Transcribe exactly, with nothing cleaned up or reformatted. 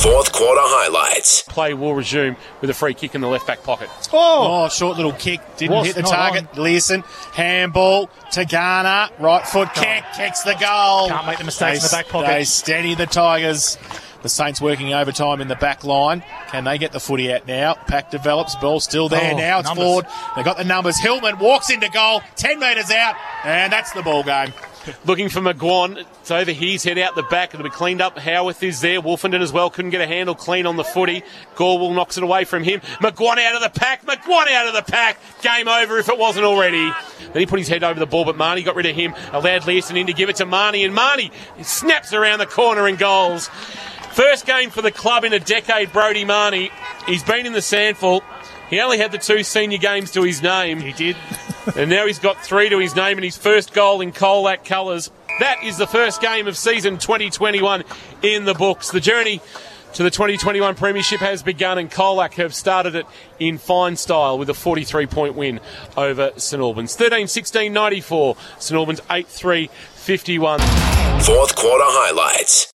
Fourth quarter highlights. Play will resume with a free kick in the left back pocket. Oh, oh short little kick. Didn't Was hit the not target. on. Learson, handball, Tagana, right foot kick, kicks the goal. Can't make the mistakes They- in the back pocket. They steady the Tigers. The Saints working overtime in the back line. Can they get the footy out now? Pack develops. Ball still there Oh, now. It's numbers. forward. They got the numbers. Hillman walks into goal. ten metres out. And that's the ball game. Looking for McGuan. It's over his head out the back. It'll be cleaned up. Howarth is there. Wolfenden as well. Couldn't get a handle clean on the footy. Gorwell knocks it away from him. McGuan out of the pack. McGuan out of the pack. Game over if it wasn't already. Then he put his head over the ball, but Marnie got rid of him. Allowed Learson in to give it to Marnie. And Marnie snaps around the corner and goals. First game for the club in a decade, Brodie Marnie. He's been in the Sandful. He only had the two senior games to his name. He did. And now he's got three to his name and his first goal in Colac colours. That is the first game of season twenty twenty-one in the books. The journey to the twenty twenty-one Premiership has begun, and Colac have started it in fine style with a forty-three point win over St Albans. thirteen sixteen ninety-four, St Albans eight three fifty-one. Fourth quarter highlights.